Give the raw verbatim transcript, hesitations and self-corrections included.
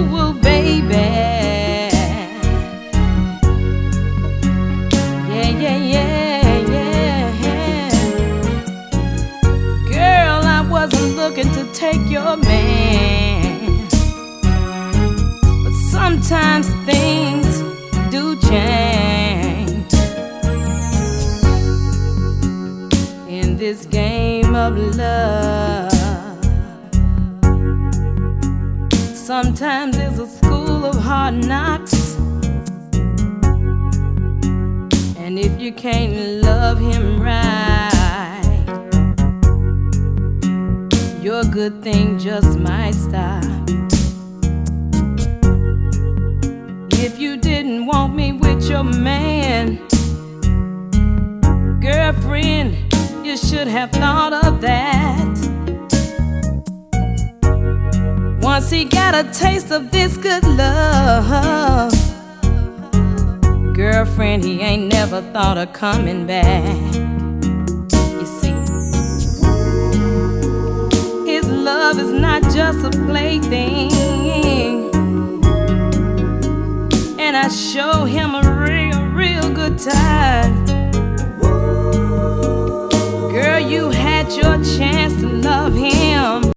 woo woo, baby. Yeah, yeah, yeah, yeah. Girl, I wasn't looking to take your man, but sometimes things do change in this game of love. Sometimes it's a school of hard knocks, and if you can't love him right, your good thing just might stop. If you didn't want me with your man, girlfriend, you should have thought of that. Once he got a taste of this good love, girlfriend, he ain't never thought of coming back. You see, his love is not just a plaything, and I show him a real, real good time. Girl, you had your chance to love him.